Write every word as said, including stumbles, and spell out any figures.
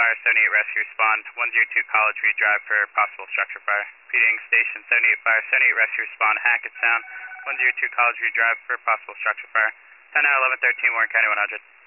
Fire, seventy-eight Rescue Respond, one zero two College View Drive for possible structure fire. Repeating, Station seventy-eight Fire, seventy-eight Rescue Respond, Hackett Sound, one zero two College View Drive for possible structure fire. ten nine eleven thirteen Warren County one hundred.